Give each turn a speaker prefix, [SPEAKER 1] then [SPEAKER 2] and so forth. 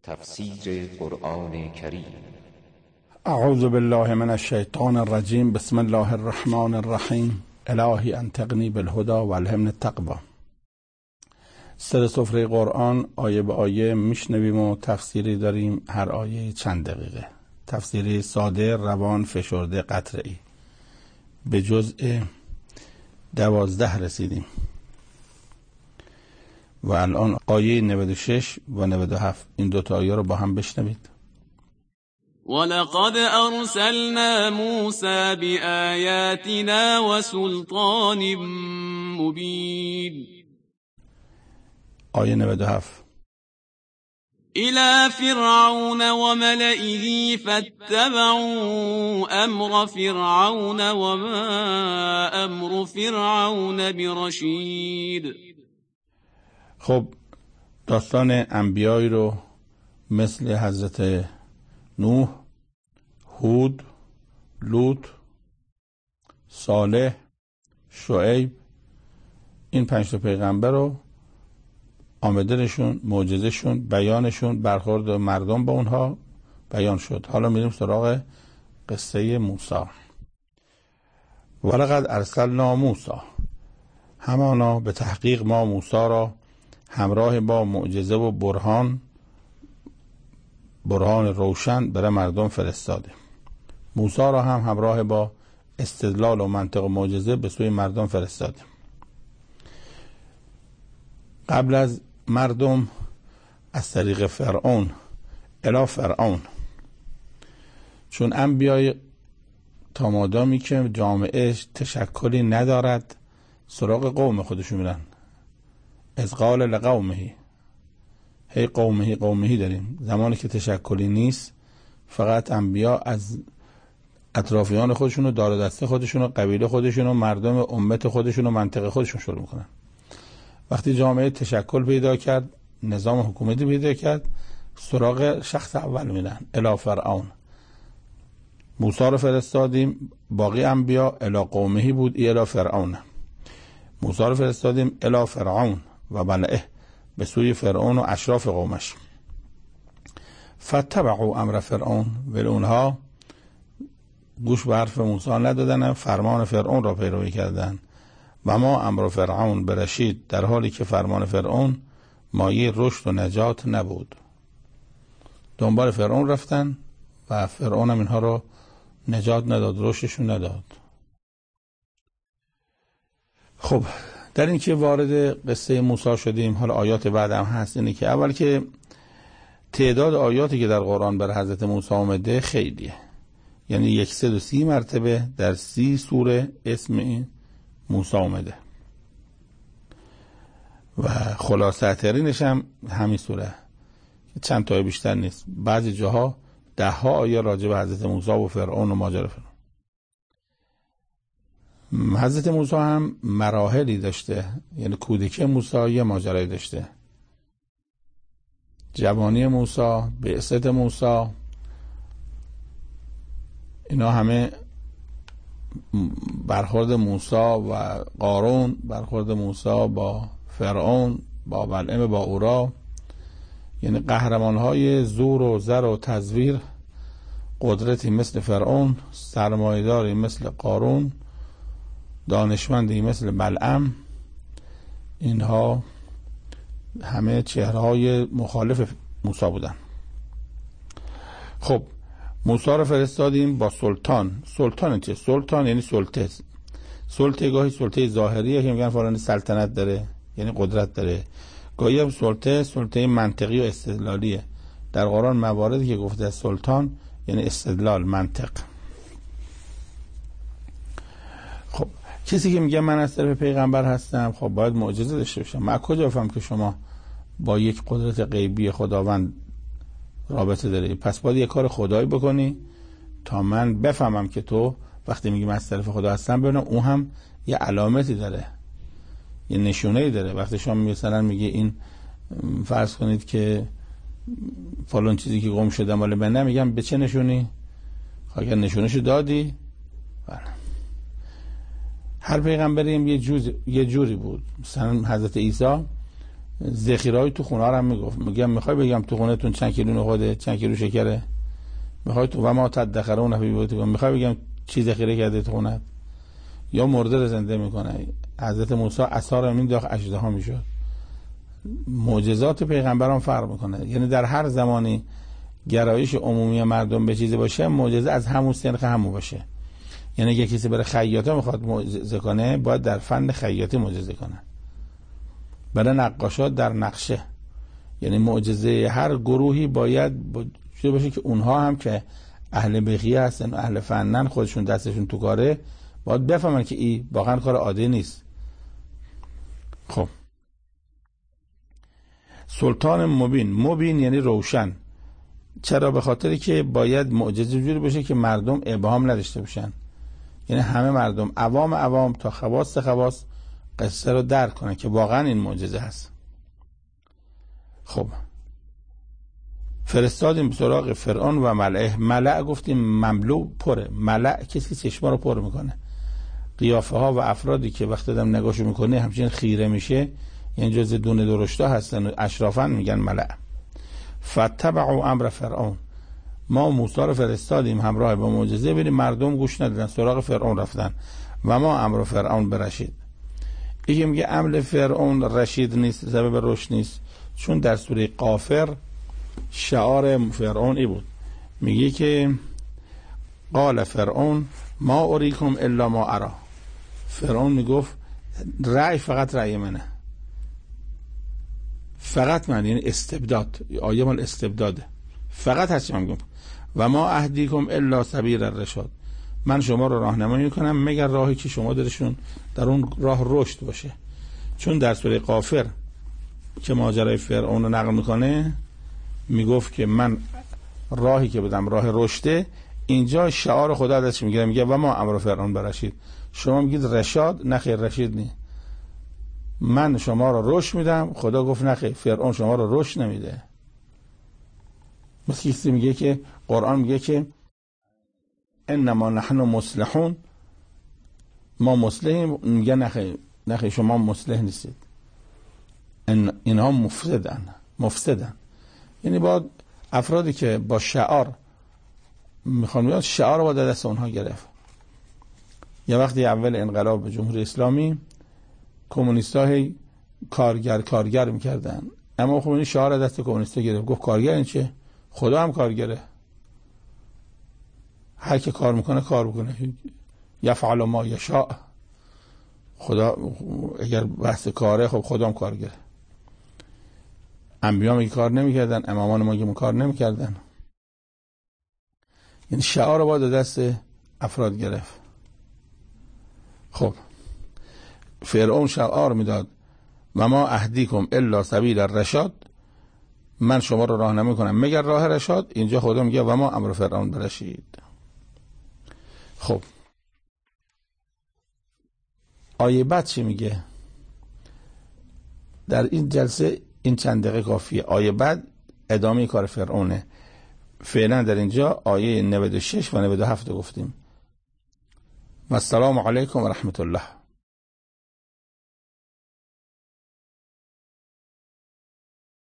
[SPEAKER 1] تفسیر قرآن کریم.
[SPEAKER 2] اعوذ بالله من الشیطان الرجیم. بسم الله الرحمن الرحیم. الهی انطقنی بالهدى و الهمنی التقوی. سر سفره قرآن آیه به آیه میشنویم و تفسیری داریم، هر آیه چند دقیقه. تفسیری ساده، روان، فشرده، قطعی. به جزء 12 رسیدیم و الان آیه 96 و 97 این دوتا آیه رو با هم بشنوید.
[SPEAKER 3] ولقد ارسلنا موسى بآياتنا وسلطان مبين.
[SPEAKER 2] آیه 97.
[SPEAKER 3] إلى فرعون وملئه فاتبعوا أمر فرعون وما أمر فرعون برشید.
[SPEAKER 2] خب داستان انبیایی رو مثل حضرت نوح، هود، لوط، صالح، شعیب، این 5 تا پیغمبر رو آمدنشون، معجزهشون، بیانشون، برخورد مردم با اونها بیان شد. حالا میریم سراغ قصه موسی. ولقد ارسلنا موسی، همانا به تحقیق ما موسی را همراه با معجزه و برهان روشن برای مردم فرستاده. موسی را هم همراه با استدلال و منطق و معجزه به سوی مردم فرستاده. قبل از مردم از طریق فرعون الی فرعون، چون انبیای تا مادامی که جامعه تشکلی ندارد سراغ قوم خودشون میرن. از قال لقومه، هی قومهی داریم. زمانی که تشکلی نیست فقط انبیا از اطرافیان خودشون و دار و دسته خودشون و قبیله خودشون و مردم امت خودشون و منطقه خودشون شروع میکنن. وقتی جامعه تشکل پیدا کرد، نظام حکومتی پیدا کرد، سراغ شخص اول میرن، الی فرعون. موسی رو فرستادیم، باقی انبیا الی قومهی بود، الی فرعون. موسی رو فرستادیم الی فرعون و ملئه، به سوی فرعون و اشراف قومش. فتبعوا امر فرعون، ولی اونها گوش به حرف موسی ندادن، فرمان فرعون را پیروی کردند. و ما امر فرعون برشید، در حالی که فرمان فرعون مایه رشد و نجات نبود. دنبال فرعون رفتن و فرعون هم اینها رو نجات نداد، رشدشون نداد. خب در این که وارد قصه موسی شدیم، حالا آیات بعد هم هست. اینه که اول که تعداد آیاتی که در قرآن برای حضرت موسی آمده خیلیه، یعنی 130 مرتبه در 30 سوره اسم این موسی آمده و خلاصه ترینش هم همین سوره، چند تا بیشتر نیست. بعضی جاها 10 آیه راجع به حضرت موسی و فرعون و ماجرا فرعون. حضرت موسی هم مراحلی داشته، یعنی کودکی موسی یه ماجرایی داشته، جوانی موسی، بعثت موسی، اینا همه برخورد موسی و قارون، برخورد موسی با فرعون، با بلعم، با اورا، یعنی قهرمانهای زور و زر و تزویر، قدرتی مثل فرعون، سرمایه‌داری مثل قارون، دانشمندی مثل بلعم، اینها همه چهره‌های مخالف موسی بودن. خب موسی رو فرستادیم با سلطان. سلطان چه؟ سلطان یعنی سلطه. سلطه گاهی سلطه ظاهریه که میگن فلانی سلطنت داره، یعنی قدرت داره. گاهی هم سلطه منطقی و استدلالیه. در قرآن مواردی که گفته سلطان یعنی استدلال، منطق. خب کسی که میگه من از طرف پیغمبر هستم، خب باید معجزه داشته باشم. من کجا بفهم که شما با یک قدرت غیبی خداوند رابطه داری؟ پس باید یک کار خدایی بکنی تا من بفهمم که تو وقتی میگی من از طرف خدا هستم، ببینم اون هم یه علامتی داره، یه نشونه‌ای داره. وقتی شما مثلا میگی این، فرض کنید که فلان چیزی که گم شده مال من، میگم به چه نشونی؟ اگر نشونشو دادی، بله. هر پیغمبری هم یه جوری بود. مثلا حضرت عیسی ذخیره‌ای تو خونه رو هم میگفت. میگم میخوای بگم تو خونه‌تون چند کیلو نخوده، چند کیلو شکره؟ میخوای تو و ما تدخرون فی بیوتکم، میخوای بگم چی ذخیره کرده تو خونت؟ یا مرده رو زنده میکنه. حضرت موسی عصا رو مینداخت اژدها میشد. معجزات پیغمبران فرق میکنه. یعنی در هر زمانی گرایش عمومی مردم به چیزی باشه، معجزه از همون سنخ همون باشه. یعنی اگه کسی بره خیاطی میخواد معجزه کنه، باید در فن خیاطی معجزه کنه. برای نقاشات در نقشه. یعنی معجزه هر گروهی باید چیزی باشه که اونها هم که اهل بقیه هستن، اهل فنن، خودشون دستشون تو کاره، باید بفهمن که این واقعا کار عادی نیست. خب سلطان مبین یعنی روشن. چرا؟ به خاطری که باید معجزه جوری باشه که مردم ابهام نداشته باشن. یعنی همه مردم، عوام تا خواص قصه رو درک کنن که واقعا این معجزه هست. خب فرستادیم سراغ فرعون و ملأ گفتیم مملو پره. ملأ کسی چشما رو پر میکنه. قیافه ها و افرادی که وقت دم نگاهشو میکنه همچنین خیره میشه، یعنی جز دونه درشتا هستن، اشرافن میگن ملأ. فتبعوا امر فرعون. ما موسی رو فرستادیم همراه با معجزه، بریم مردم گوش ندادن، سراغ فرعون رفتن. و ما امر فرعون برشید. این میگه امر فرعون رشید نیست، سبب رشد نیست، چون در سوره غافر شعار فرعون ای بود. میگه که قال فرعون ما اریکم الا ما ارا. فرعون میگفت رأی فقط رأی منه، فقط من، یعنی استبداد، آیه مال استبداده، فقط هرچی من میگم. و ما اهدیکم الا سبیل الرشاد. من شما رو راهنمایی میکنم مگر راهی که شما در اون راه رشد باشه. چون در سوره غافر که ماجرای فرعون رو نقل میکنه، میگفت که من راهی که بدم راه رشده. اینجا شعار خدا ازش میگیره، میگه و ما امر فرعون برشید. شما میگید رشاد، نه خیر رشید نی. من شما رو رشد میدم، خدا گفت نه خیر، فرعون شما رو رشد نمیده. مثل کسی میگه که قرآن میگه که انما نحن مصلحون، ما مصلحیم، میگه نه خیر شما مصلح نیستید، اینها مفسدن. یعنی با افرادی که با شعار میخوان میاد، شعار رو با دست اونها گرفت. یه وقتی اول انقلاب جمهوری اسلامی کمونیستا هی کارگر میکردن، اما خب این شعار دست کمونیستا گرفت، گفت کارگر این چه؟ خدا هم کارگره، هر که کار میکنه کار بکنه، یفعل ما یشاء. خدا اگر بحث کاره، خب خدا هم کارگره. انبیا میگه کار نمیکردن، امامان ما میگه کار نمیکردن. یعنی شعار رو باید دست افراد گرفت. خب فرعون شعار میداد و ما اهدیکم الا سبیل الرشاد، من شما رو راهنمایی کنم مگر راه رشاد. اینجا خدا میگه و ما امر فرعون برشید. خب آیه بعد چی میگه؟ در این جلسه این چند دقیقه کافیه. آیه بعد ادامه کار فرعونه. فعلا در اینجا آیه 96 و 97 گفتیم. و السلام علیکم و رحمت الله.